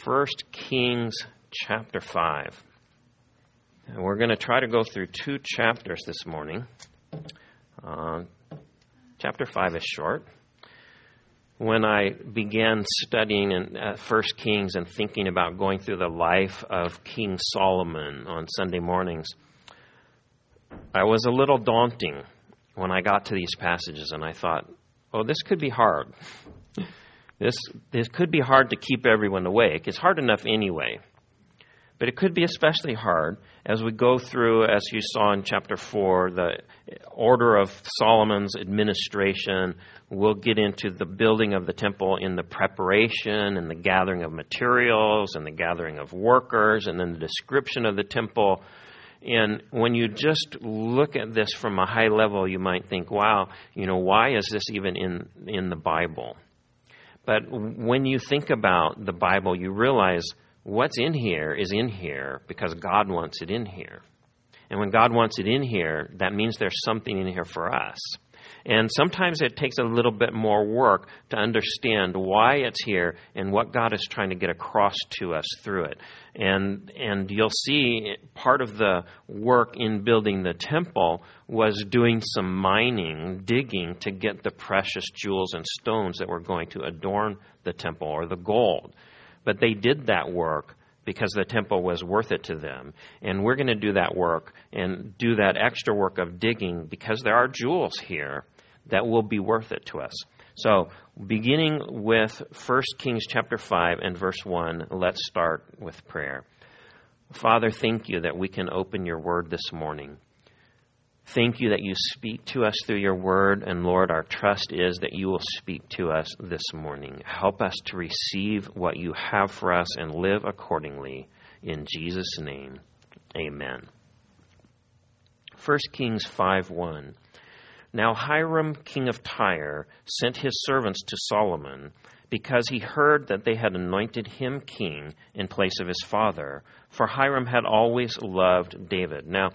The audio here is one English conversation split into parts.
1 Kings chapter 5. And we're going to try to go through 2 chapters this morning. Chapter 5 is short. When I began studying in 1 Kings and thinking about going through the life of King Solomon on Sunday mornings, I was a little daunting when I got to these passages, and I thought, oh, this could be hard. This could be hard to keep everyone awake. It's hard enough anyway. But it could be especially hard as we go through, as you saw in chapter 4, the order of Solomon's administration. We'll get into the building of the temple in the preparation and the gathering of materials and the gathering of workers and then the description of the temple. And when you just look at this from a high level, you might think, wow, why is this even in the Bible? But when you think about the Bible, you realize what's in here is in here because God wants it in here. And when God wants it in here, that means there's something in here for us. And sometimes it takes a little bit more work to understand why it's here and what God is trying to get across to us through it. And you'll see part of the work in building the temple was doing some mining, digging to get the precious jewels and stones that were going to adorn the temple, or the gold. But they did that work because the temple was worth it to them. And we're going to do that work and do that extra work of digging because there are jewels here that will be worth it to us. So beginning with 1 Kings chapter 5 and verse 1, let's start with prayer. Father, thank you that we can open your word this morning. Thank you that you speak to us through your word. And Lord, our trust is that you will speak to us this morning. Help us to receive what you have for us and live accordingly. In Jesus' name, amen. 1 Kings 5:1. Now Hiram, king of Tyre, sent his servants to Solomon because he heard that they had anointed him king in place of his father, for Hiram had always loved David. Now,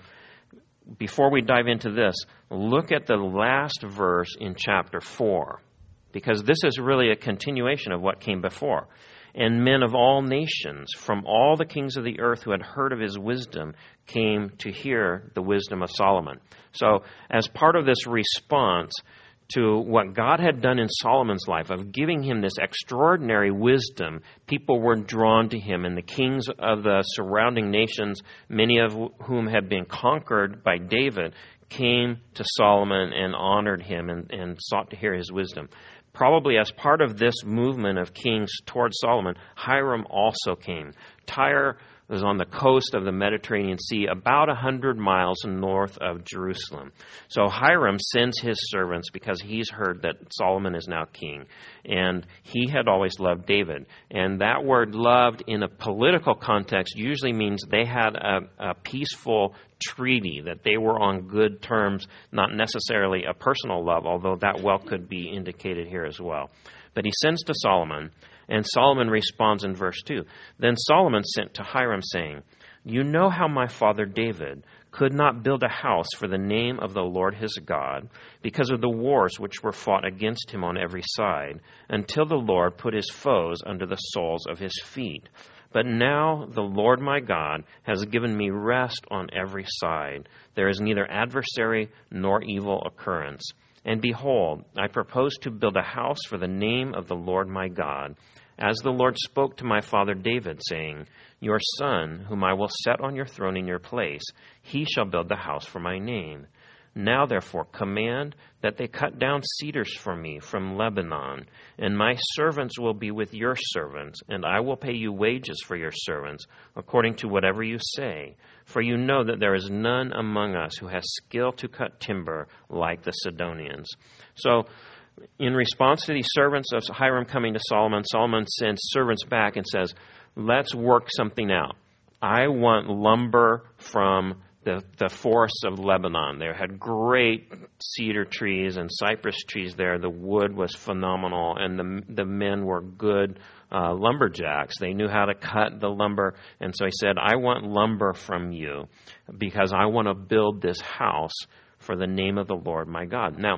before we dive into this, look at the last verse in chapter 4, because this is really a continuation of what came before. And men of all nations, from all the kings of the earth who had heard of his wisdom, came to hear the wisdom of Solomon. So, as part of this response to what God had done in Solomon's life, of giving him this extraordinary wisdom, people were drawn to him. And the kings of the surrounding nations, many of whom had been conquered by David, came to Solomon and honored him and sought to hear his wisdom. Probably as part of this movement of kings towards Solomon, Hiram also came. Tyre was on the coast of the Mediterranean Sea, about 100 miles north of Jerusalem. So Hiram sends his servants because he's heard that Solomon is now king. And he had always loved David. And that word loved in a political context usually means they had a peaceful treaty, that they were on good terms, not necessarily a personal love, although that well could be indicated here as well. But he sends to Solomon, and Solomon responds in verse 2. Then Solomon sent to Hiram, saying, You know how my father David could not build a house for the name of the Lord his God, because of the wars which were fought against him on every side, until the Lord put his foes under the soles of his feet. But now the Lord my God has given me rest on every side. There is neither adversary nor evil occurrence. And behold, I propose to build a house for the name of the Lord my God, as the Lord spoke to my father David, saying, Your son, whom I will set on your throne in your place, he shall build the house for my name. Now, therefore, command that they cut down cedars for me from Lebanon, and my servants will be with your servants, and I will pay you wages for your servants, according to whatever you say. For you know that there is none among us who has skill to cut timber like the Sidonians. So, in response to these servants of Hiram coming to Solomon, Solomon sends servants back and says, let's work something out. I want lumber from the forests of Lebanon. They had great cedar trees and cypress trees there. The wood was phenomenal, and the men were good lumberjacks. They knew how to cut the lumber, and so he said, I want lumber from you because I want to build this house for the name of the Lord my God. Now,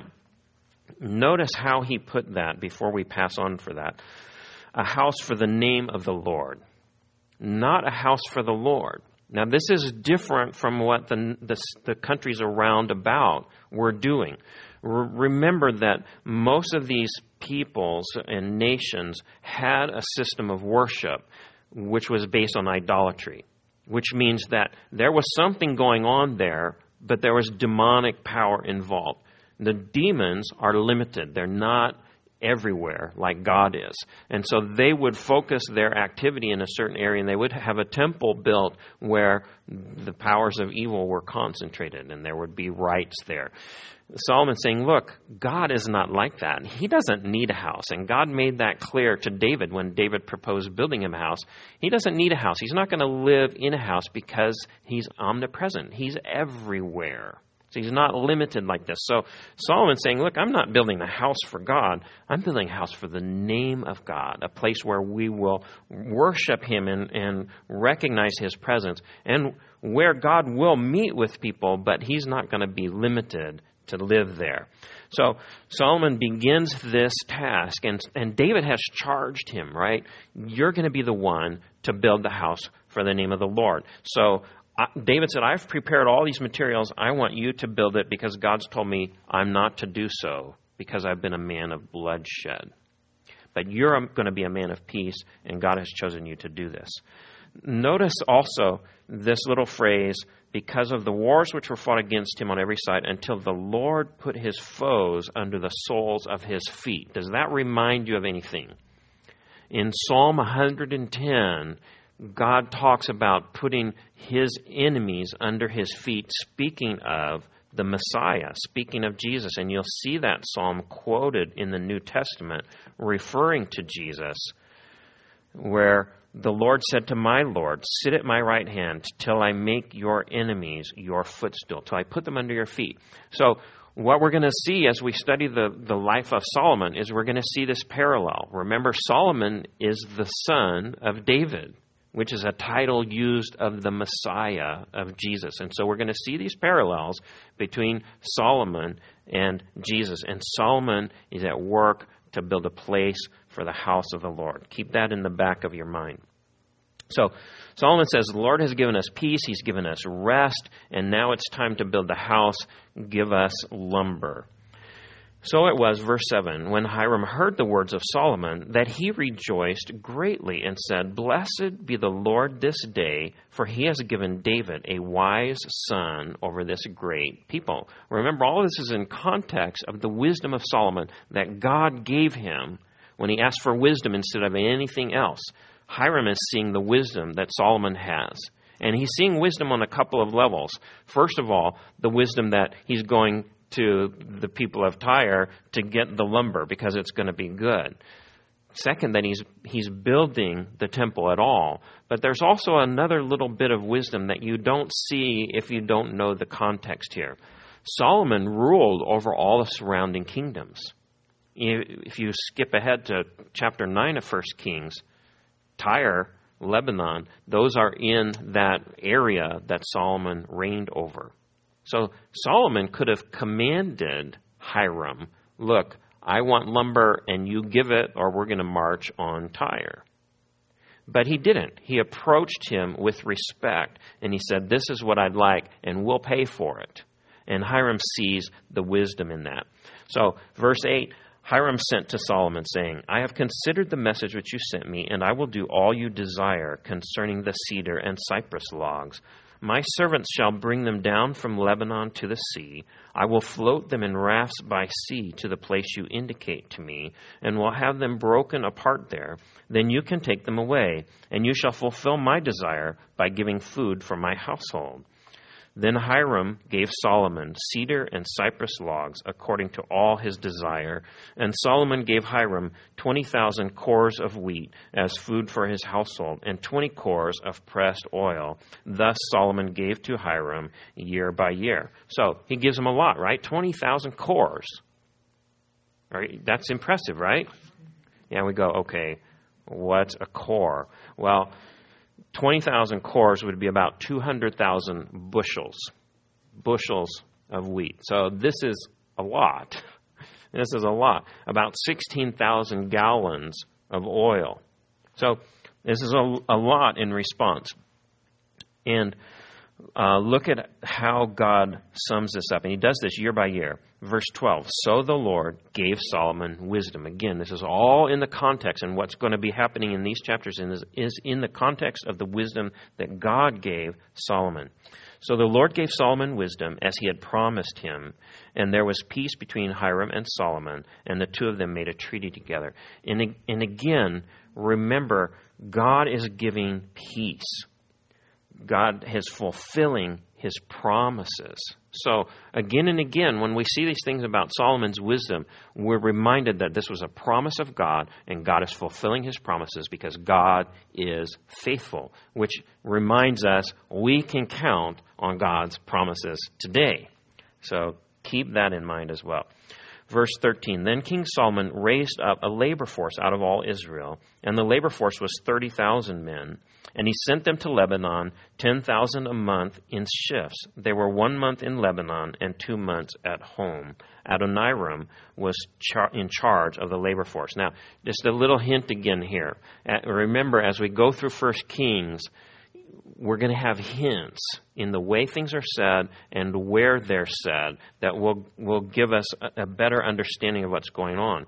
notice how he put that before we pass on for that. A house for the name of the Lord. not a house for the Lord. Now, this is different from what the countries around about were doing. Remember that most of these peoples and nations had a system of worship which was based on idolatry, which means that there was something going on there, but there was demonic power involved. The demons are limited. They're not everywhere like God is. And so they would focus their activity in a certain area, and they would have a temple built where the powers of evil were concentrated, and there would be rites there. Solomon's saying, look, God is not like that. He doesn't need a house. And God made that clear to David when David proposed building him a house. He doesn't need a house. He's not going to live in a house because he's omnipresent. He's everywhere. So he's not limited like this. So Solomon's saying, look, I'm not building a house for God. I'm building a house for the name of God, a place where we will worship him and recognize his presence, and where God will meet with people, but he's not going to be limited to live there. So Solomon begins this task, and David has charged him, right? You're going to be the one to build the house for the name of the Lord. So David said, I've prepared all these materials. I want you to build it because God's told me I'm not to do so because I've been a man of bloodshed. But you're going to be a man of peace, and God has chosen you to do this. Notice also this little phrase, because of the wars which were fought against him on every side, until the Lord put his foes under the soles of his feet. Does that remind you of anything? In Psalm 110, God talks about putting his enemies under his feet, speaking of the Messiah, speaking of Jesus. And you'll see that psalm quoted in the New Testament referring to Jesus, where the Lord said to my Lord, sit at my right hand till I make your enemies your footstool, till I put them under your feet. So what we're going to see as we study the life of Solomon is we're going to see this parallel. Remember, Solomon is the son of David, which is a title used of the Messiah of Jesus. And so we're going to see these parallels between Solomon and Jesus. And Solomon is at work to build a place for the house of the Lord. Keep that in the back of your mind. So Solomon says, the Lord has given us peace, he's given us rest, and now it's time to build the house. Give us lumber. So it was, verse 7, when Hiram heard the words of Solomon, that he rejoiced greatly and said, blessed be the Lord this day, for he has given David a wise son over this great people. Remember, all of this is in context of the wisdom of Solomon that God gave him when he asked for wisdom instead of anything else. Hiram is seeing the wisdom that Solomon has. And he's seeing wisdom on a couple of levels. First of all, the wisdom that he's going to the people of Tyre to get the lumber because it's going to be good. Second, that he's building the temple at all. But there's also another little bit of wisdom that you don't see if you don't know the context here. Solomon ruled over all the surrounding kingdoms. If you skip ahead to chapter 9 of 1 Kings, Tyre, Lebanon, those are in that area that Solomon reigned over. So Solomon could have commanded Hiram, look, I want lumber and you give it or we're going to march on Tyre. But he didn't. He approached him with respect and he said, this is what I'd like and we'll pay for it. And Hiram sees the wisdom in that. So verse 8, Hiram sent to Solomon, saying, I have considered the message which you sent me, and I will do all you desire concerning the cedar and cypress logs. My servants shall bring them down from Lebanon to the sea. I will float them in rafts by sea to the place you indicate to me, and will have them broken apart there. Then you can take them away, and you shall fulfill my desire by giving food for my household. Then Hiram gave Solomon cedar and cypress logs according to all his desire. And Solomon gave Hiram 20,000 cores of wheat as food for his household and 20 cores of pressed oil. Thus Solomon gave to Hiram year by year. So he gives him a lot, right? 20,000 cores. Right? That's impressive, right? Yeah, we go, okay, what's a core? Well, 20,000 cores would be about 200,000 bushels of wheat. So this is a lot. This is a lot. About 16,000 gallons of oil. So This is a lot in response. And look at how God sums this up. And he does this year by year. Verse 12, so the Lord gave Solomon wisdom. Again, this is all in the context, and what's going to be happening in these chapters is in the context of the wisdom that God gave Solomon. So the Lord gave Solomon wisdom as he had promised him, and there was peace between Hiram and Solomon, and the two of them made a treaty together. And again, remember, God is giving peace. God is fulfilling his promises. So again and again, when we see these things about Solomon's wisdom, we're reminded that this was a promise of God, and God is fulfilling his promises because God is faithful, which reminds us we can count on God's promises today. So keep that in mind as well. Verse 13, then King Solomon raised up a labor force out of all Israel, and the labor force was 30,000 men. And he sent them to Lebanon, 10,000 a month in shifts. They were 1 month in Lebanon and 2 months at home. Adoniram was in charge of the labor force. Now, just a little hint again here. Remember, as we go through 1 Kings, we're going to have hints in the way things are said and where they're said that will give us a better understanding of what's going on.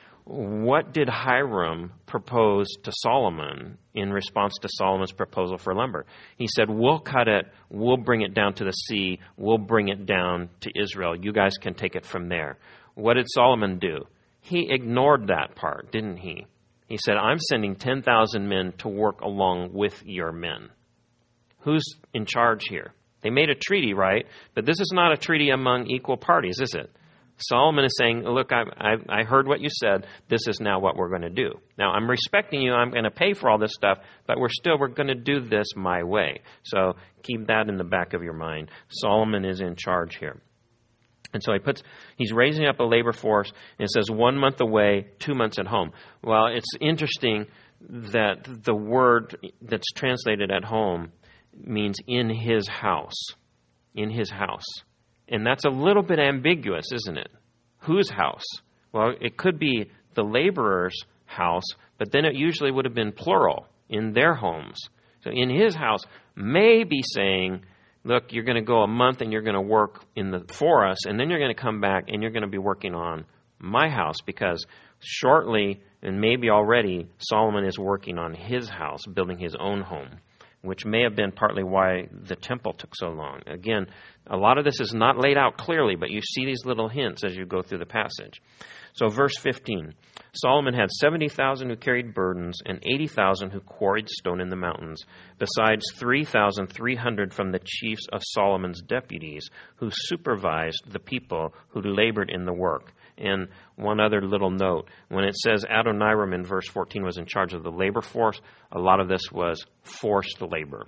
What did Hiram propose to Solomon in response to Solomon's proposal for lumber? He said, we'll cut it, we'll bring it down to the sea, we'll bring it down to Israel. You guys can take it from there. What did Solomon do? He ignored that part, didn't he? He said, I'm sending 10,000 men to work along with your men. Who's in charge here? They made a treaty, right? But this is not a treaty among equal parties, is it? Solomon is saying, look, I heard what you said. This is now what we're going to do. Now, I'm respecting you. I'm going to pay for all this stuff, but we're going to do this my way. So keep that in the back of your mind. Solomon is in charge here. And so he's raising up a labor force, and it says 1 month away, 2 months at home. Well, it's interesting that the word that's translated at home means in his house. In his house. And that's a little bit ambiguous, isn't it? Whose house? Well, it could be the laborer's house, but then it usually would have been plural, in their homes. So in his house may be saying, look, you're going to go a month and you're going to work for us, and then you're going to come back and you're going to be working on my house, because shortly, and maybe already, Solomon is working on his house, building his own home, which may have been partly why the temple took so long. Again, a lot of this is not laid out clearly, but you see these little hints as you go through the passage. So verse 15, Solomon had 70,000 who carried burdens and 80,000 who quarried stone in the mountains, besides 3,300 from the chiefs of Solomon's deputies who supervised the people who labored in the work. And one other little note, when it says Adoniram in verse 14 was in charge of the labor force, a lot of this was forced labor.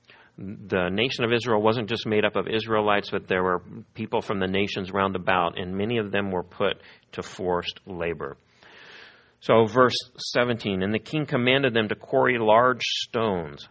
The nation of Israel wasn't just made up of Israelites, but there were people from the nations round about, and many of them were put to forced labor. So verse 17, and the king commanded them to quarry large stones.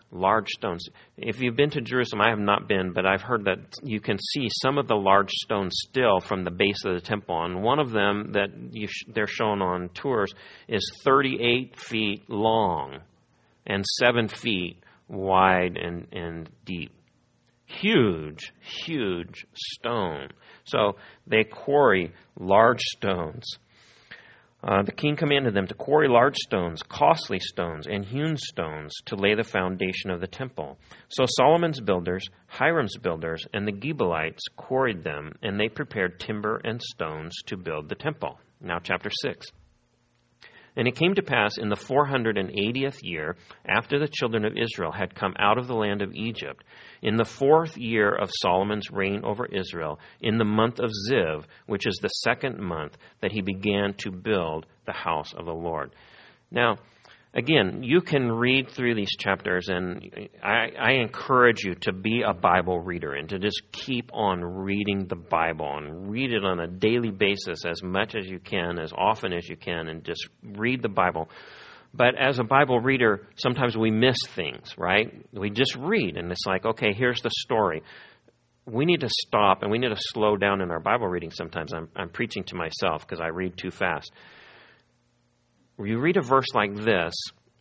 If you've been to Jerusalem, I have not been, but I've heard that you can see some of the large stones still from the base of the temple. And one of them that they're shown on tours is 38 feet long and 7 feet wide and deep. Huge stone. So they quarry large stones. The king commanded them to quarry large stones, costly stones, and hewn stones to lay the foundation of the temple. So Solomon's builders, Hiram's builders, and the Gibeonites quarried them, and they prepared timber and stones to build the temple. Now chapter 6. And it came to pass in the 480th year, after the children of Israel had come out of the land of Egypt, in the 4th year of Solomon's reign over Israel, in the month of Ziv, which is the 2nd month, that he began to build the house of the Lord. Now, again, you can read through these chapters, and I encourage you to be a Bible reader and to just keep on reading the Bible and read it on a daily basis as much as you can, as often as you can, and just read the Bible. But as a Bible reader, sometimes we miss things, right? We just read, and it's like, okay, here's the story. We need to stop, and we need to slow down in our Bible reading sometimes. I'm preaching to myself because I read too fast. You read a verse like this,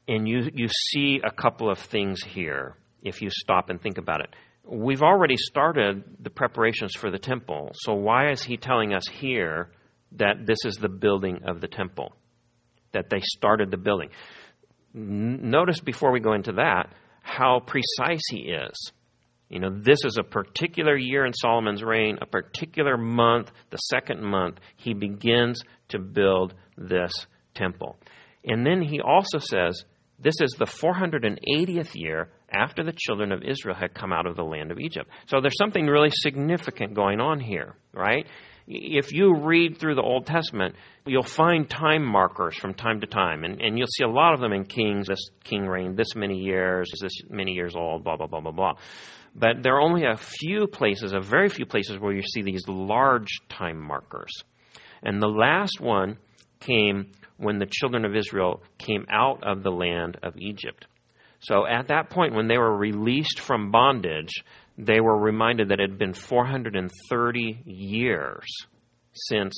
And you see a couple of things here if you stop and think about it. We've already started the preparations for the temple. So why is he telling us here that this is the building of the temple, that they started the building? Notice before we go into that how precise he is. You know, this is a particular year in Solomon's reign, a particular month, the second month, he begins to build this temple. And then he also says, this is the 480th year after the children of Israel had come out of the land of Egypt. So there's something really significant going on here, right? If you read through the Old Testament, you'll find time markers from time to time. And you'll see a lot of them in Kings. This king reigned this many years, is this many years old, blah, blah, blah, blah, blah. But there are only a very few places where you see these large time markers. And the last one came when the children of Israel came out of the land of Egypt. So at that point, when they were released from bondage, they were reminded that it had been 430 years since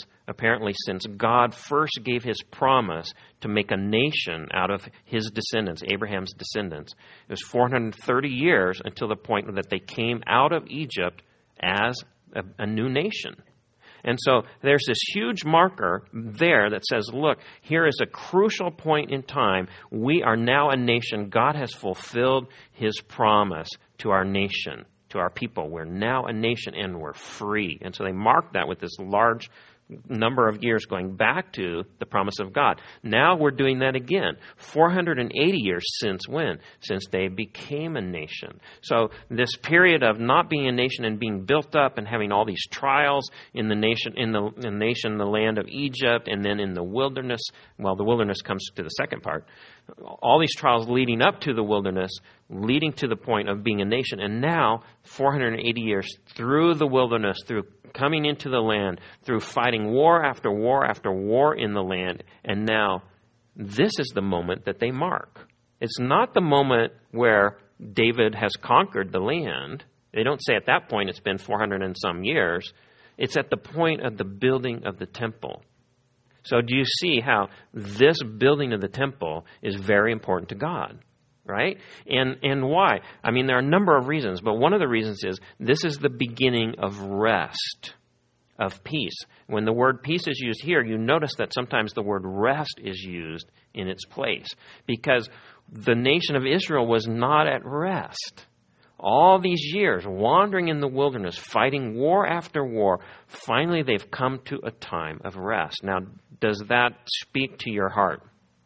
God first gave his promise to make a nation out of his descendants, Abraham's descendants. It was 430 years until the point that they came out of Egypt as a new nation. And so there's this huge marker there that says, look, here is a crucial point in time. We are now a nation. God has fulfilled his promise to our nation, to our people. We're now a nation and we're free. And so they mark that with this large number of years going back to the promise of God. Now we're doing that again. 480 years since when? Since they became a nation. So this period of not being a nation and being built up and having all these trials in the nation, the land of Egypt, and then in the wilderness. Well, the wilderness comes to the second part. All these trials leading up to the wilderness, leading to the point of being a nation. And now, 480 years through the wilderness, through coming into the land, through fighting war after war after war in the land. And now, this is the moment that they mark. It's not the moment where David has conquered the land. They don't say at that point it's been 400 and some years. It's at the point of the building of the temple. So do you see how this building of the temple is very important to God, right? And why? I mean, there are a number of reasons, but one of the reasons is this is the beginning of rest, of peace. When the word peace is used here, you notice that sometimes the word rest is used in its place because the nation of Israel was not at rest. All these years wandering in the wilderness, fighting war after war, finally they've come to a time of rest. Now, does that speak to your heart?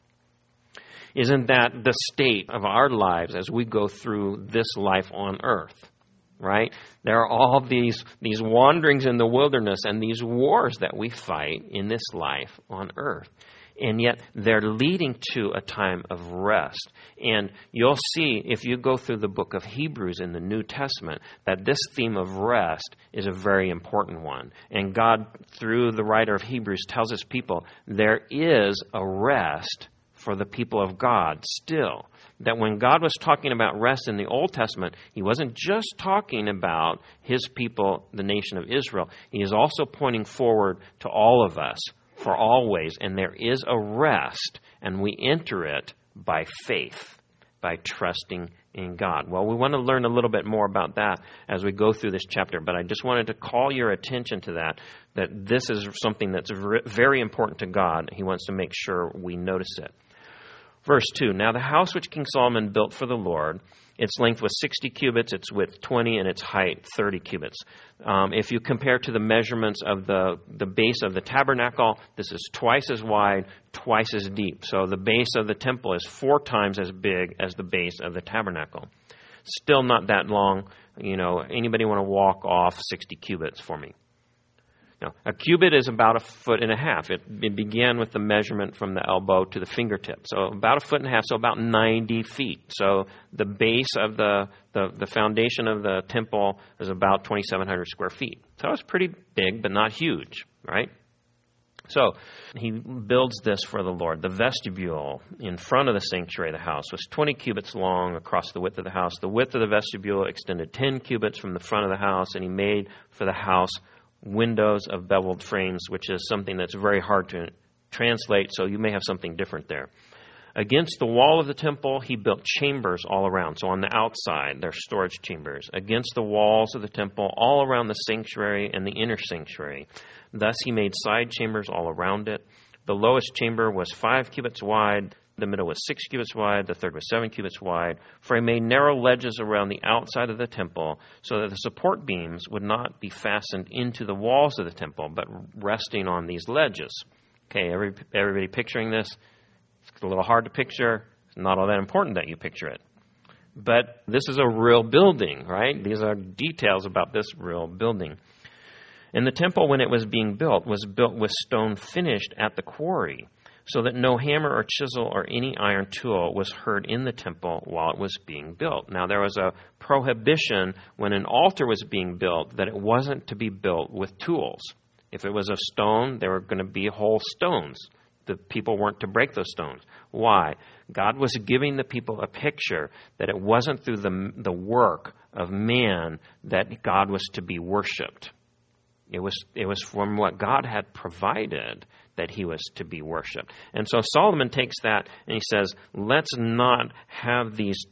Isn't that the state of our lives as we go through this life on earth, right? There are all these wanderings in the wilderness and these wars that we fight in this life on earth. And yet they're leading to a time of rest. And you'll see if you go through the book of Hebrews in the New Testament that this theme of rest is a very important one. And God, through the writer of Hebrews, tells his people there is a rest for the people of God still. That when God was talking about rest in the Old Testament, he wasn't just talking about his people, the nation of Israel. He is also pointing forward to all of us for always. And there is a rest, and we enter it by faith, by trusting in God. Well, we want to learn a little bit more about that as we go through this chapter, but I just wanted to call your attention to that this is something that's very important to God. He wants to make sure we notice it. Verse 2, now the house which King Solomon built for the Lord, its length was 60 cubits, its width 20, and its height 30 cubits. If you compare to the measurements of the base of the tabernacle, this is twice as wide, twice as deep. So the base of the temple is 4 times as big as the base of the tabernacle. Still not that long. You know, anybody want to walk off 60 cubits for me? No. A cubit is about 1.5 feet. It began with the measurement from the elbow to the fingertip. So about 1.5 feet, so about 90 feet. So the base of the foundation of the temple is about 2,700 square feet. So it's pretty big, but not huge, right? So he builds this for the Lord. The vestibule in front of the sanctuary of the house was 20 cubits long across the width of the house. The width of the vestibule extended 10 cubits from the front of the house, and he made for the house windows of beveled frames, which is something that's very hard to translate, so you may have something different there. Against the wall of the temple, he built chambers all around. So on the outside, they're storage chambers. Against the walls of the temple, all around the sanctuary and the inner sanctuary. Thus he made side chambers all around it. The lowest chamber was 5 cubits wide. The middle was 6 cubits wide. The third was 7 cubits wide. For he made narrow ledges around the outside of the temple so that the support beams would not be fastened into the walls of the temple, but resting on these ledges. Okay, everybody picturing this? It's a little hard to picture. It's not all that important that you picture it. But this is a real building, right? These are details about this real building. And the temple, when it was being built, was built with stone finished at the quarry, so that no hammer or chisel or any iron tool was heard in the temple while it was being built. Now, there was a prohibition when an altar was being built that it wasn't to be built with tools. If it was of stone, there were going to be whole stones. The people weren't to break those stones. Why? God was giving the people a picture that it wasn't through the work of man that God was to be worshipped. It was from what God had provided that he was to be worshipped. And so Solomon takes that and he says, let's not have these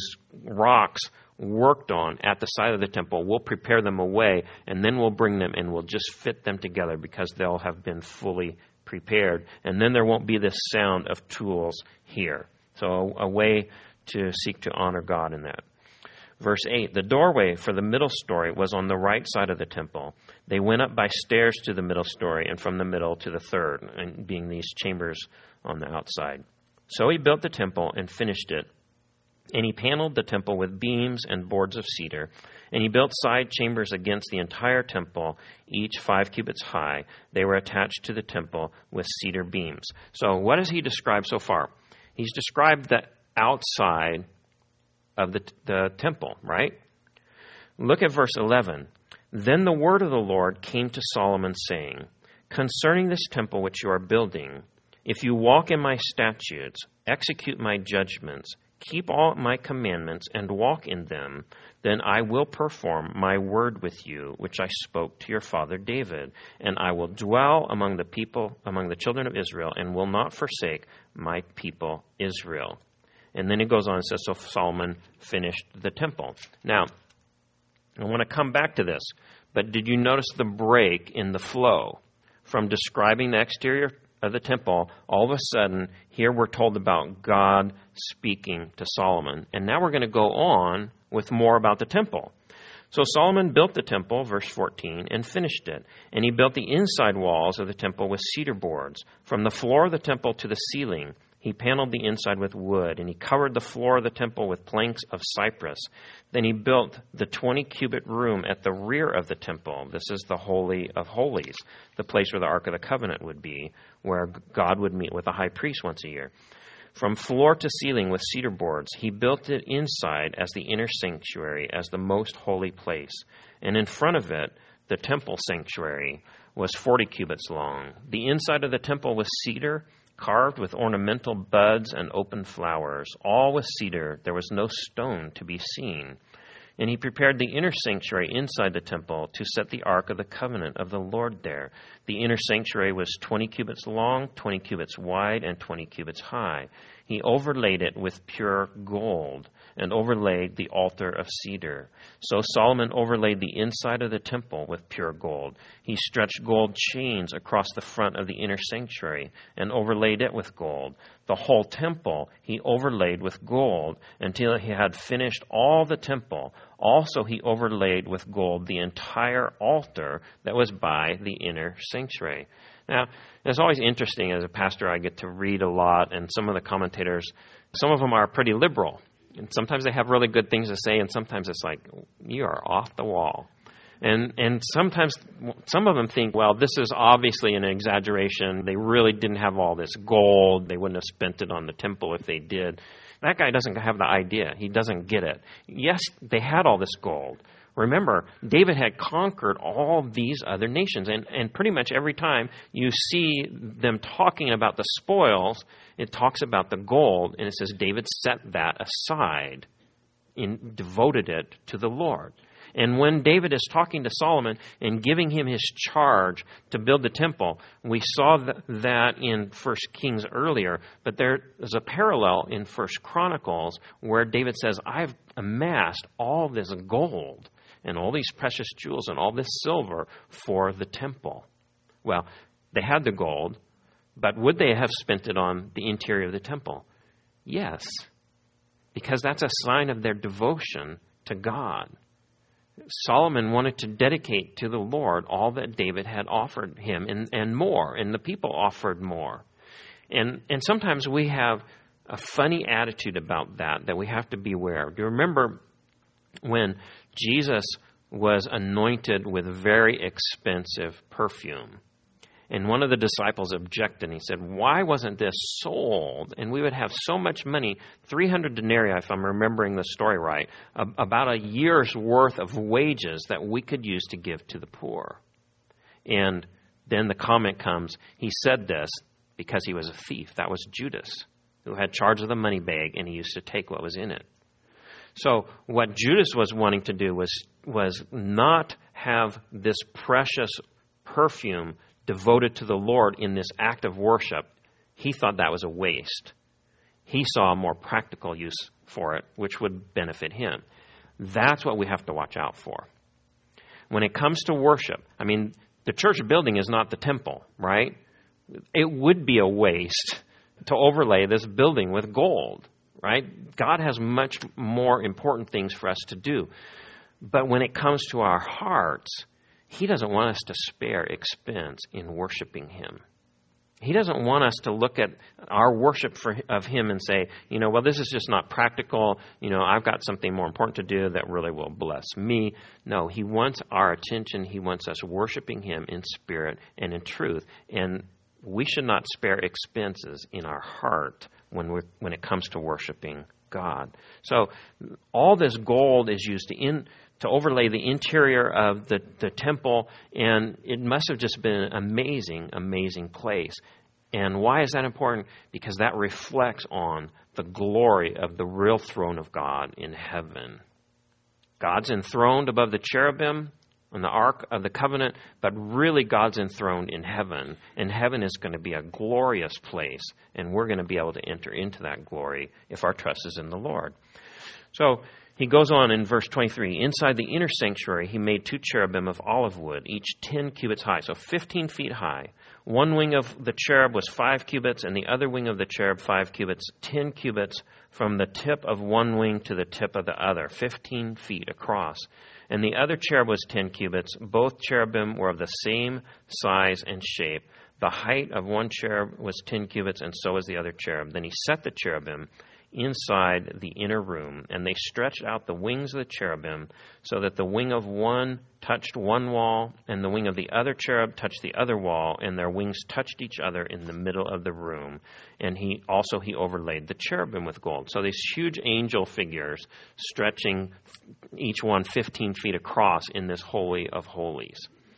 rocks worked on at the side of the temple. We'll prepare them away, and then we'll bring them and we'll just fit them together because they'll have been fully prepared. And then there won't be this sound of tools here. So a way to seek to honor God in that. Verse 8, the doorway for the middle story was on the right side of the temple. They went up by stairs to the middle story and from the middle to the third, and being these chambers on the outside. So he built the temple and finished it. And he paneled the temple with beams and boards of cedar. And he built side chambers against the entire temple, each 5 cubits high. They were attached to the temple with cedar beams. So what has he described so far? He's described the outside of the temple, right? Look at verse 11. Then the word of the Lord came to Solomon, saying, concerning this temple which you are building, if you walk in my statutes, execute my judgments, keep all my commandments, and walk in them, then I will perform my word with you, which I spoke to your father David, and I will dwell among the people, among the children of Israel, and will not forsake my people Israel. And then it goes on and says, so Solomon finished the temple. Now, I want to come back to this, but did you notice the break in the flow? From describing the exterior of the temple, all of a sudden, here we're told about God speaking to Solomon. And now we're going to go on with more about the temple. So Solomon built the temple, verse 14, and finished it. And he built the inside walls of the temple with cedar boards, from the floor of the temple to the ceiling. He paneled the inside with wood, and he covered the floor of the temple with planks of cypress. Then he built the 20-cubit room at the rear of the temple. This is the Holy of Holies, the place where the Ark of the Covenant would be, where God would meet with the high priest once a year. From floor to ceiling with cedar boards, he built it inside as the inner sanctuary, as the most holy place. And in front of it, the temple sanctuary was 40 cubits long. The inside of the temple was cedar, carved with ornamental buds and open flowers, all with cedar. There was no stone to be seen. And he prepared the inner sanctuary inside the temple to set the Ark of the Covenant of the Lord there. The inner sanctuary was 20 cubits long, 20 cubits wide, and 20 cubits high. He overlaid it with pure gold and overlaid the altar of cedar. So Solomon overlaid the inside of the temple with pure gold. He stretched gold chains across the front of the inner sanctuary and overlaid it with gold. The whole temple he overlaid with gold until he had finished all the temple. Also he overlaid with gold the entire altar that was by the inner sanctuary. Now, it's always interesting as a pastor, I get to read a lot, and some of the commentators, some of them are pretty liberal. And sometimes they have really good things to say, and sometimes it's like, you are off the wall. And sometimes some of them think, well, this is obviously an exaggeration. They really didn't have all this gold. They wouldn't have spent it on the temple if they did. That guy doesn't have the idea. He doesn't get it. Yes, they had all this gold. Remember, David had conquered all these other nations. And pretty much every time you see them talking about the spoils, it talks about the gold. And it says David set that aside and devoted it to the Lord. And when David is talking to Solomon and giving him his charge to build the temple, we saw that in 1 Kings earlier, but there is a parallel in 1 Chronicles where David says, I've amassed all this gold and all these precious jewels and all this silver for the temple. Well, they had the gold, but would they have spent it on the interior of the temple? Yes, because that's a sign of their devotion to God. Solomon wanted to dedicate to the Lord all that David had offered him and more, and the people offered more. And sometimes we have a funny attitude about that we have to be aware of. Do you remember when Jesus was anointed with very expensive perfume? And one of the disciples objected, and he said, why wasn't this sold? And we would have so much money, 300 denarii, if I'm remembering the story right, about a year's worth of wages that we could use to give to the poor. And then the comment comes, he said this because he was a thief. That was Judas, who had charge of the money bag, and he used to take what was in it. So what Judas was wanting to do was not have this precious perfume devoted to the Lord in this act of worship. He thought that was a waste. He saw a more practical use for it, which would benefit him. That's what we have to watch out for. When it comes to worship, I mean, the church building is not the temple, right? It would be a waste to overlay this building with gold, right? God has much more important things for us to do. But when it comes to our hearts, He doesn't want us to spare expense in worshiping Him. He doesn't want us to look at our worship of Him and say, well, this is just not practical. I've got something more important to do that really will bless me. No, He wants our attention. He wants us worshiping Him in spirit and in truth. And we should not spare expenses in our heart when it comes to worshiping God. So all this gold is used to overlay the interior of the temple, and it must have just been an amazing, amazing place. And why is that important? Because that reflects on the glory of the real throne of God in heaven. God's enthroned above the cherubim on the Ark of the Covenant, but really God's enthroned in heaven. And heaven is going to be a glorious place, and we're going to be able to enter into that glory if our trust is in the Lord. So he goes on in verse 23, inside the inner sanctuary, he made 2 cherubim of olive wood, each 10 cubits high, so 15 feet high. One wing of the cherub was 5 cubits, and the other wing of the cherub 5 cubits, 10 cubits from the tip of one wing to the tip of the other, 15 feet across. And the other cherub was 10 cubits. Both cherubim were of the same size and shape. The height of one cherub was 10 cubits, and so was the other cherub. Then he set the cherubim inside the inner room, and they stretched out the wings of the cherubim so that the wing of one touched one wall, and the wing of the other cherub touched the other wall, and their wings touched each other in the middle of the room. And he overlaid the cherubim with gold. So these huge angel figures stretching each one 15 feet across in this Holy of Holies.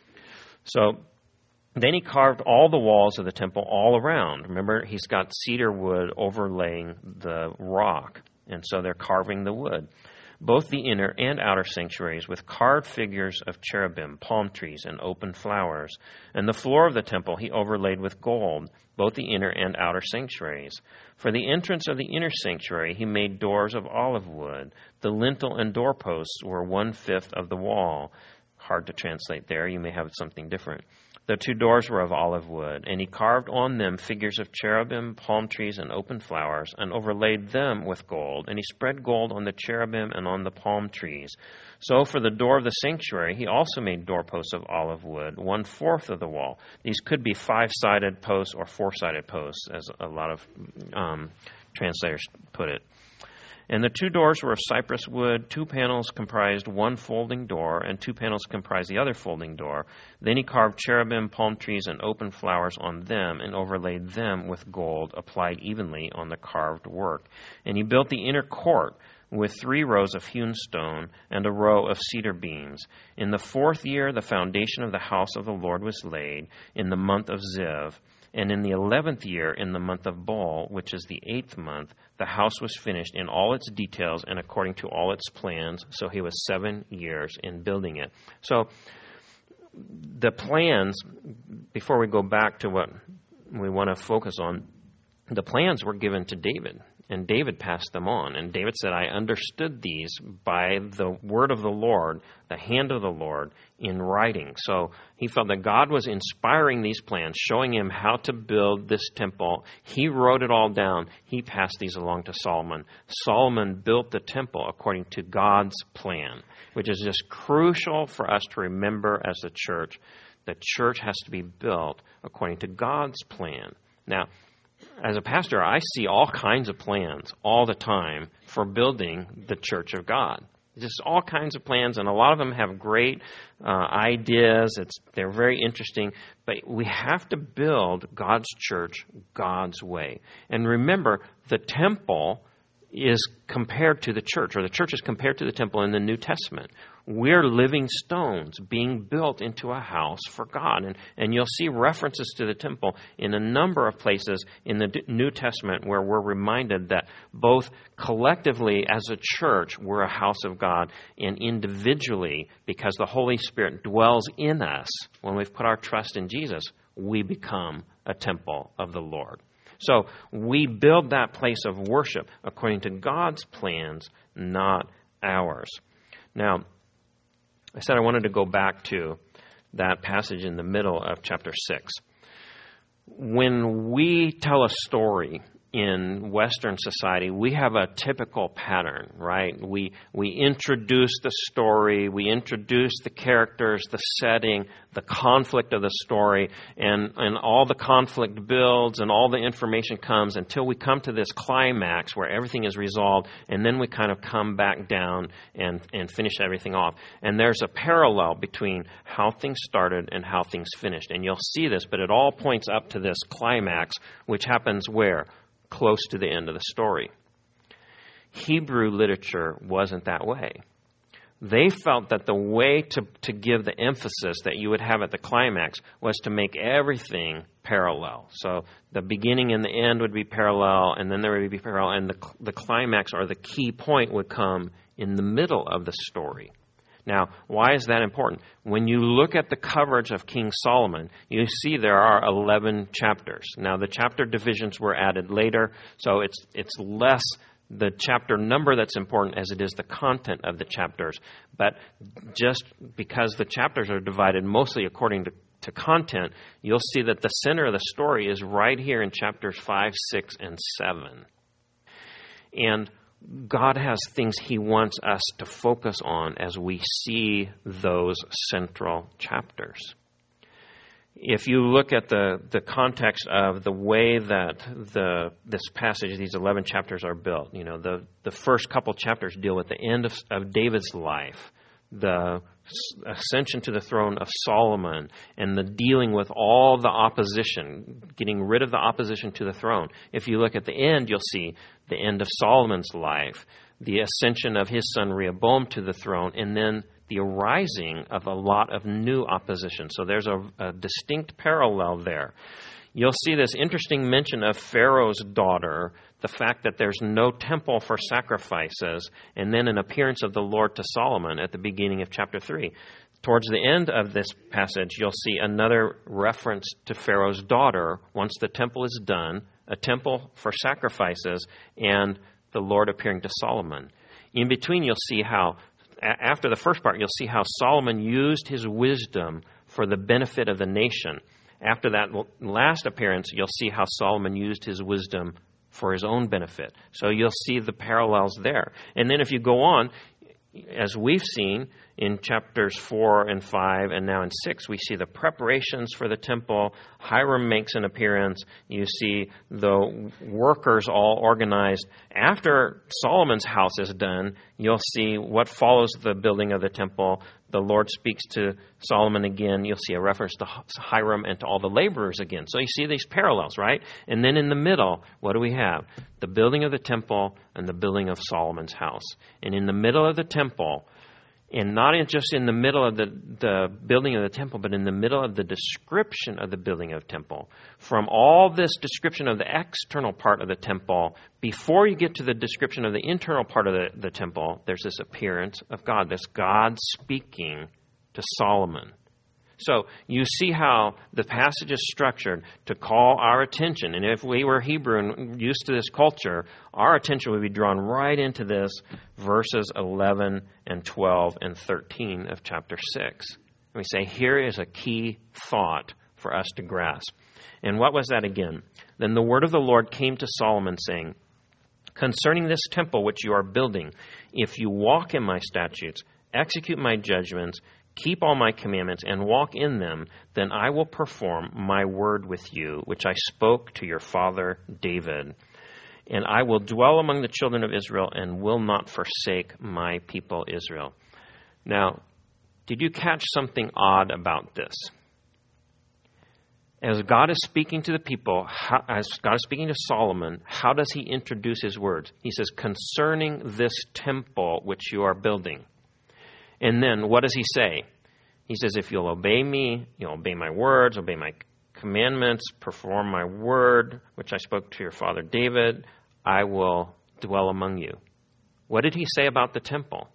So then he carved all the walls of the temple all around. Remember, he's got cedar wood overlaying the rock, and so they're carving the wood. Both the inner and outer sanctuaries with carved figures of cherubim, palm trees, and open flowers. And the floor of the temple he overlaid with gold, both the inner and outer sanctuaries. For the entrance of the inner sanctuary he made doors of olive wood. The lintel and doorposts were 1/5 of the wall. Hard to translate there. You may have something different. The 2 doors were of olive wood, and he carved on them figures of cherubim, palm trees, and open flowers, and overlaid them with gold. And he spread gold on the cherubim and on the palm trees. So for the door of the sanctuary, he also made doorposts of olive wood, 1/4 of the wall. These could be 5-sided posts or 4-sided posts, as a lot of translators put it. And the 2 doors were of cypress wood. 2 panels comprised one folding door, and 2 panels comprised the other folding door. Then he carved cherubim, palm trees, and open flowers on them, and overlaid them with gold applied evenly on the carved work. And he built the inner court with 3 rows of hewn stone and a row of cedar beams. In the 4th year, the foundation of the house of the Lord was laid, in the month of Ziv. And in the 11th year, in the month of Bul, which is the 8th month, the house was finished in all its details and according to all its plans. So he was 7 years in building it. So the plans, before we go back to what we want to focus on, the plans were given to David, and David passed them on. And David said, I understood these by the word of the Lord, the hand of the Lord, in writing. So he felt that God was inspiring these plans, showing him how to build this temple. He wrote it all down. He passed these along to Solomon. Solomon built the temple according to God's plan, which is just crucial for us to remember as a church. The church has to be built according to God's plan. Now, as a pastor, I see all kinds of plans all the time for building the church of God. Just all kinds of plans, and a lot of them have great ideas. They're very interesting, but we have to build God's church God's way. And remember, the temple is compared to the church, or the church is compared to the temple in the New Testament. We're living stones being built into a house for God. And you'll see references to the temple in a number of places in the New Testament where we're reminded that both collectively as a church, we're a house of God, and individually, because the Holy Spirit dwells in us, when we've put our trust in Jesus, we become a temple of the Lord. So we build that place of worship according to God's plans, not ours. Now, I said I wanted to go back to that passage in the middle of chapter 6. When we tell a story in Western society, we have a typical pattern, right? We introduce the story, we introduce the characters, the setting, the conflict of the story, and all the conflict builds and all the information comes until we come to this climax where everything is resolved, and then we kind of come back down and finish everything off. And there's a parallel between how things started and how things finished. And you'll see this, but it all points up to this climax, which happens where? Close to the end of the story. Hebrew literature wasn't that way. They felt that the way to give the emphasis that you would have at the climax was to make everything parallel. So the beginning and the end would be parallel, and then there would be parallel, and the climax or the key point would come in the middle of the story. Now, why is that important? When you look at the coverage of King Solomon, you see there are 11 chapters. Now, the chapter divisions were added later, so it's less the chapter number that's important as it is the content of the chapters. But just because the chapters are divided mostly according to content, you'll see that the center of the story is right here in chapters 5, 6, and 7. And God has things He wants us to focus on as we see those central chapters. If you look at the context of the way that this passage, these 11 chapters are built, the first couple chapters deal with the end of David's life, the ascension to the throne of Solomon, and the dealing with all the opposition, getting rid of the opposition to the throne. If you look at the end, you'll see the end of Solomon's life, the ascension of his son Rehoboam to the throne, and then the arising of a lot of new opposition. So there's a distinct parallel there. You'll see this interesting mention of Pharaoh's daughter, the fact that there's no temple for sacrifices, and then an appearance of the Lord to Solomon at the beginning of chapter 3. Towards the end of this passage, you'll see another reference to Pharaoh's daughter once the temple is done, a temple for sacrifices, and the Lord appearing to Solomon. In between, you'll see how, after the first part, you'll see how Solomon used his wisdom for the benefit of the nation. After that last appearance, you'll see how Solomon used his wisdom for his own benefit. So you'll see the parallels there. And then if you go on, as we've seen in chapters 4 and 5 and now in 6, we see the preparations for the temple. Hiram makes an appearance. You see the workers all organized. After Solomon's house is done, you'll see what follows the building of the temple. The Lord speaks to Solomon again. You'll see a reference to Hiram and to all the laborers again. So you see these parallels, right? And then in the middle, what do we have? The building of the temple and the building of Solomon's house. And in the middle of the temple, And not just in the middle of the building of the temple, but in the middle of the description of the building of the temple. From all this description of the external part of the temple, before you get to the description of the internal part of the temple, there's this appearance of God. This God speaking to Solomon. So you see how the passage is structured to call our attention. And if we were Hebrew and used to this culture, our attention would be drawn right into this verses 11 and 12 and 13 of chapter 6. And we say, here is a key thought for us to grasp. And what was that again? Then the word of the Lord came to Solomon, saying, concerning this temple which you are building, if you walk in my statutes, execute my judgments, keep all my commandments, and walk in them, then I will perform my word with you, which I spoke to your father David. And I will dwell among the children of Israel and will not forsake my people Israel. Now, did you catch something odd about this? As God is speaking to the people, as God is speaking to Solomon, how does he introduce his words? He says, concerning this temple which you are building. And then what does he say? He says, if you'll obey me, you'll obey my words, obey my commandments, perform my word, which I spoke to your father David, I will dwell among you. What did he say about the temple?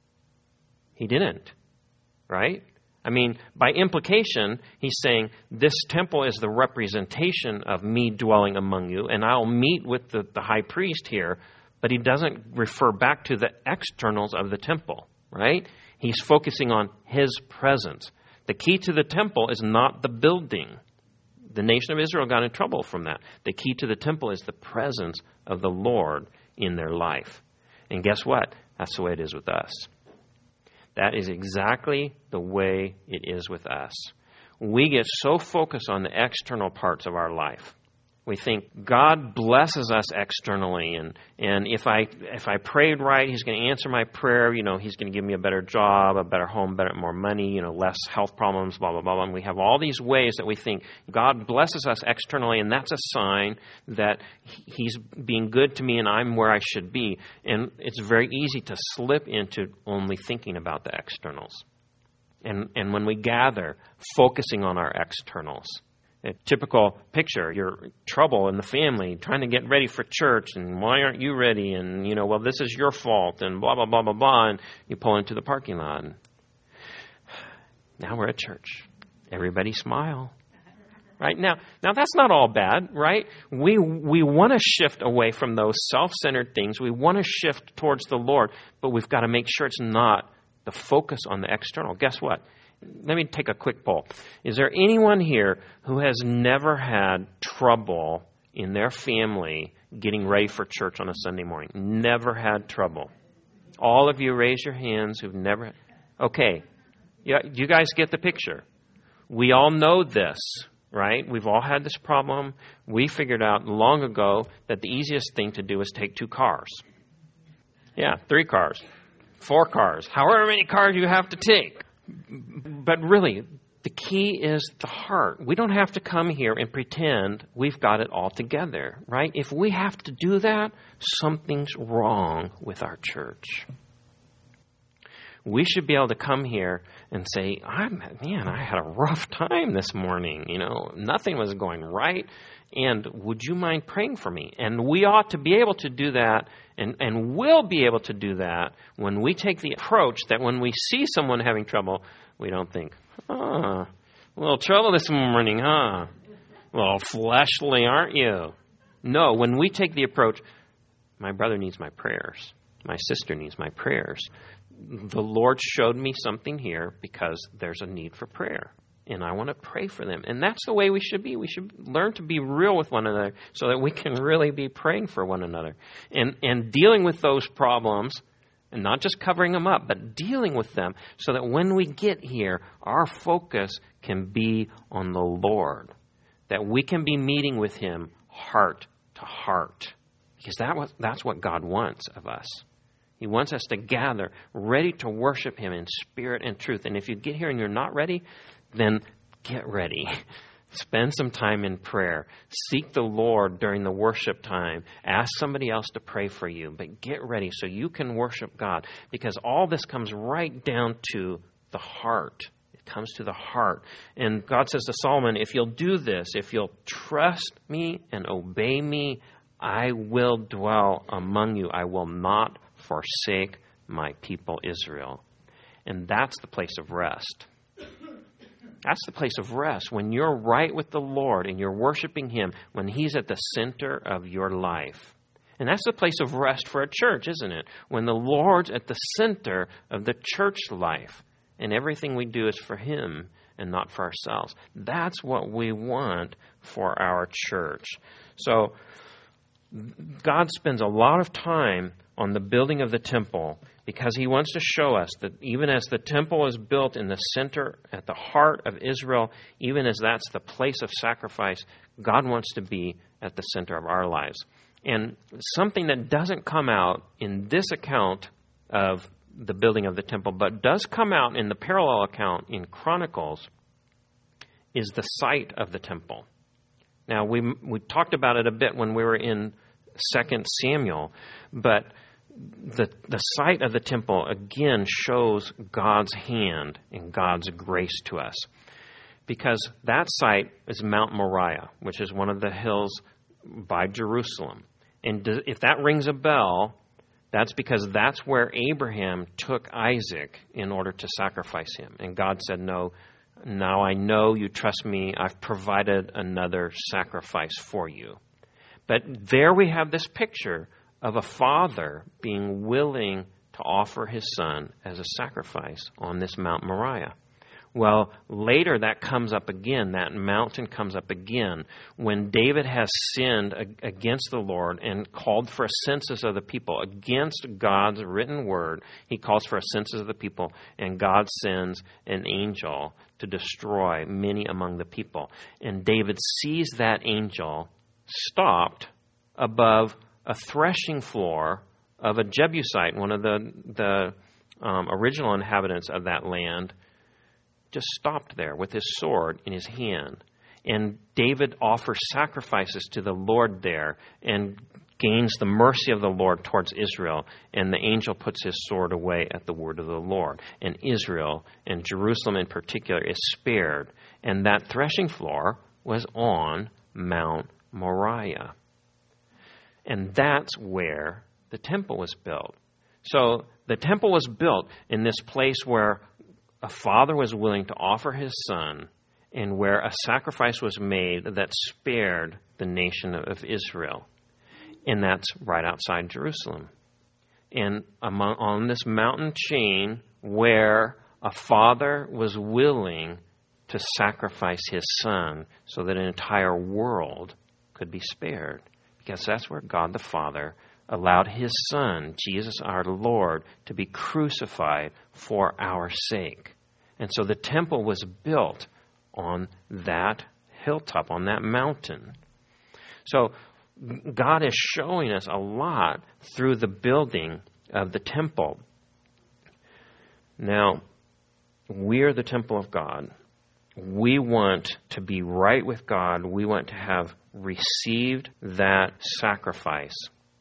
He didn't, right? I mean, by implication, he's saying this temple is the representation of me dwelling among you, and I'll meet with the high priest here, but he doesn't refer back to the externals of the temple, right? He's focusing on his presence. The key to the temple is not the building. The nation of Israel got in trouble from that. The key to the temple is the presence of the Lord in their life. And guess what? That's the way it is with us. That is exactly the way it is with us. We get so focused on the external parts of our life. We think God blesses us externally, and if I prayed right, he's going to answer my prayer. He's going to give me a better job, a better home, more money, less health problems, blah, blah, blah. And we have all these ways that we think God blesses us externally, and that's a sign that he's being good to me and I'm where I should be. And it's very easy to slip into only thinking about the externals. And when we gather, focusing on our externals. A typical picture, your trouble in the family, trying to get ready for church, and why aren't you ready? And, well, this is your fault, and blah, blah, blah, blah, blah, and you pull into the parking lot. And now we're at church. Everybody smile. Right? Now that's not all bad, right? We want to shift away from those self-centered things. We want to shift towards the Lord, but we've got to make sure it's not the focus on the external. Guess what? Let me take a quick poll. Is there anyone here who has never had trouble in their family getting ready for church on a Sunday morning? Never had trouble. All of you raise your hands who've never. Okay. Yeah, you guys get the picture. We all know this, right? We've all had this problem. We figured out long ago that the easiest thing to do is take 2 cars. Yeah, 3 cars, 4 cars, however many cars you have to take. But really, the key is the heart. We don't have to come here and pretend we've got it all together, right? If we have to do that, something's wrong with our church. We should be able to come here and say, I had a rough time this morning. Nothing was going right. And would you mind praying for me? And we ought to be able to do that, and will be able to do that when we take the approach that when we see someone having trouble, we don't think, a little trouble this morning, huh? A little fleshly, aren't you? No, when we take the approach, my brother needs my prayers. My sister needs my prayers. The Lord showed me something here because there's a need for prayer. And I want to pray for them. And that's the way we should be. We should learn to be real with one another so that we can really be praying for one another. And dealing with those problems, and not just covering them up, but dealing with them so that when we get here, our focus can be on the Lord. That we can be meeting with him heart to heart. Because that's what God wants of us. He wants us to gather, ready to worship him in spirit and truth. And if you get here and you're not ready, then get ready. Spend some time in prayer. Seek the Lord during the worship time. Ask somebody else to pray for you. But get ready so you can worship God. Because all this comes right down to the heart. It comes to the heart. And God says to Solomon, if you'll do this, if you'll trust me and obey me, I will dwell among you. I will not forsake my people Israel. And that's the place of rest. That's the place of rest. When you're right with the Lord and you're worshiping Him, when He's at the center of your life. And that's the place of rest for a church, isn't it? When the Lord's at the center of the church life and everything we do is for Him and not for ourselves. That's what we want for our church. So God spends a lot of time on the building of the temple because He wants to show us that even as the temple is built in the center, at the heart of Israel, even as that's the place of sacrifice, God wants to be at the center of our lives. And something that doesn't come out in this account of the building of the temple, but does come out in the parallel account in Chronicles, is the site of the temple. Now, we talked about it a bit when we were in 2 Samuel, but the site of the temple, again, shows God's hand and God's grace to us. Because that site is Mount Moriah, which is one of the hills by Jerusalem. And if that rings a bell, that's because that's where Abraham took Isaac in order to sacrifice him. And God said, no, now I know you trust me. I've provided another sacrifice for you. But there we have this picture of a father being willing to offer his son as a sacrifice on this Mount Moriah. Well, later that comes up again, that mountain comes up again, when David has sinned against the Lord and called for a census of the people against God's written word. He calls for a census of the people, and God sends an angel to destroy many among the people. And David sees that angel stopped above a threshing floor of a Jebusite, one of the original inhabitants of that land, just stopped there with his sword in his hand. And David offers sacrifices to the Lord there and gains the mercy of the Lord towards Israel. And the angel puts his sword away at the word of the Lord. And Israel, and Jerusalem in particular, is spared. And that threshing floor was on Mount Moriah. And that's where the temple was built. So the temple was built in this place where a father was willing to offer his son and where a sacrifice was made that spared the nation of Israel. And that's right outside Jerusalem. And on this mountain chain where a father was willing to sacrifice his son so that an entire world could be spared. Because that's where God the Father allowed His Son, Jesus our Lord, to be crucified for our sake. And so the temple was built on that hilltop, on that mountain. So God is showing us a lot through the building of the temple. Now, we're the temple of God. We want to be right with God. We want to have received that sacrifice.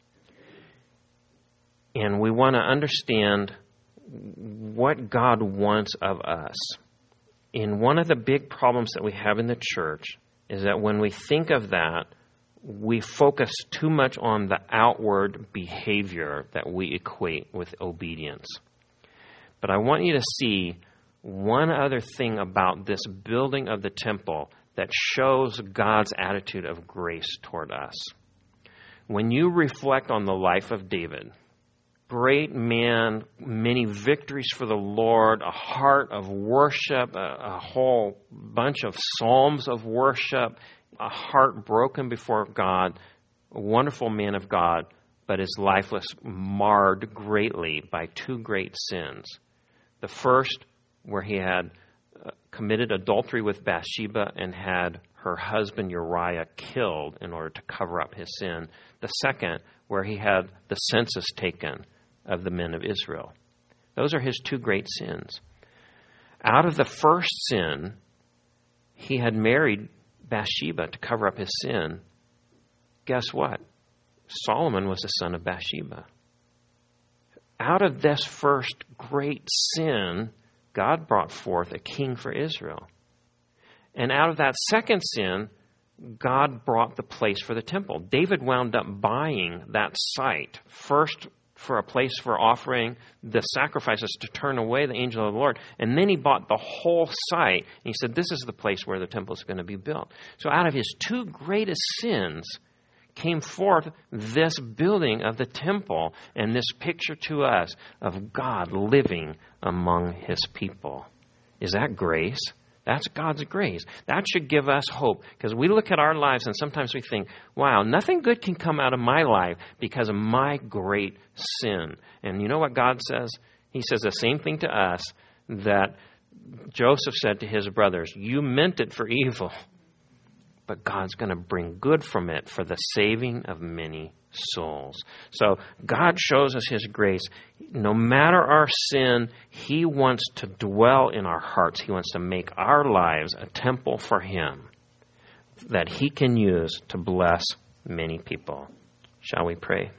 And we want to understand what God wants of us. And one of the big problems that we have in the church is that when we think of that, we focus too much on the outward behavior that we equate with obedience. But I want you to see one other thing about this building of the temple that shows God's attitude of grace toward us. When you reflect on the life of David, great man, many victories for the Lord, a heart of worship, a whole bunch of psalms of worship, a heart broken before God, a wonderful man of God, but his life was marred greatly by two great sins. The first, where he had committed adultery with Bathsheba and had her husband Uriah killed in order to cover up his sin. The second, where he had the census taken of the men of Israel. Those are his two great sins. Out of the first sin, he had married Bathsheba to cover up his sin, guess what? Solomon was the son of Bathsheba. Out of this first great sin, God brought forth a king for Israel. And out of that second sin, God brought the place for the temple. David wound up buying that site, first for a place for offering the sacrifices to turn away the angel of the Lord. And then he bought the whole site. And he said, this is the place where the temple is going to be built. So out of his two greatest sins came forth this building of the temple and this picture to us of God living among his people. Is that grace? That's God's grace. That should give us hope, because we look at our lives and sometimes we think, wow, nothing good can come out of my life because of my great sin. And you know what God says? He says the same thing to us that Joseph said to his brothers. You meant it for evil, but God's going to bring good from it for the saving of many souls. So God shows us his grace. No matter our sin, he wants to dwell in our hearts. He wants to make our lives a temple for him that he can use to bless many people. Shall we pray?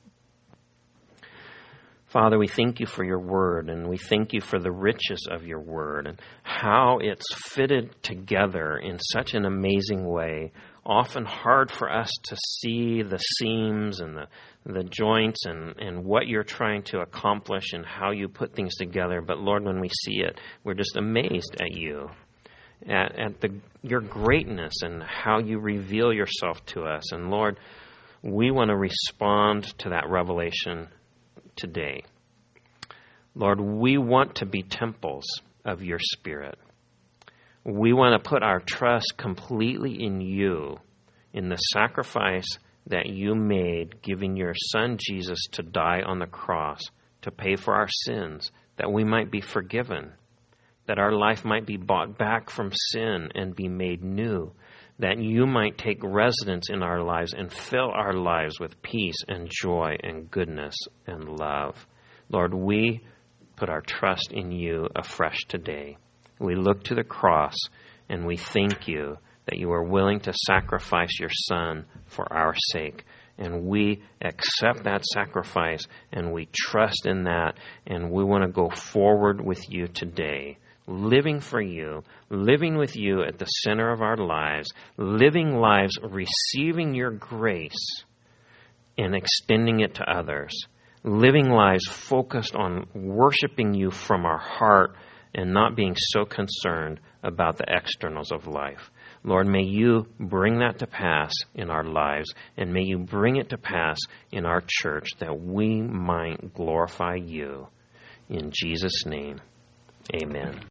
Father, we thank you for your word, and we thank you for the riches of your word and how it's fitted together in such an amazing way. Often hard for us to see the seams and the joints and what you're trying to accomplish and how you put things together. But Lord, when we see it, we're just amazed at you, at your greatness and how you reveal yourself to us. And Lord, we want to respond to that revelation today. Lord, we want to be temples of your Spirit. We want to put our trust completely in you, in the sacrifice that you made, giving your Son Jesus to die on the cross, to pay for our sins, that we might be forgiven, that our life might be bought back from sin and be made new, that you might take residence in our lives and fill our lives with peace and joy and goodness and love. Lord, we put our trust in you afresh today. We look to the cross and we thank you that you are willing to sacrifice your Son for our sake. And we accept that sacrifice and we trust in that, and we want to go forward with you today, living for you, living with you at the center of our lives, living lives receiving your grace and extending it to others, living lives focused on worshiping you from our heart and not being so concerned about the externals of life. Lord, may you bring that to pass in our lives, and may you bring it to pass in our church that we might glorify you. In Jesus' name, amen.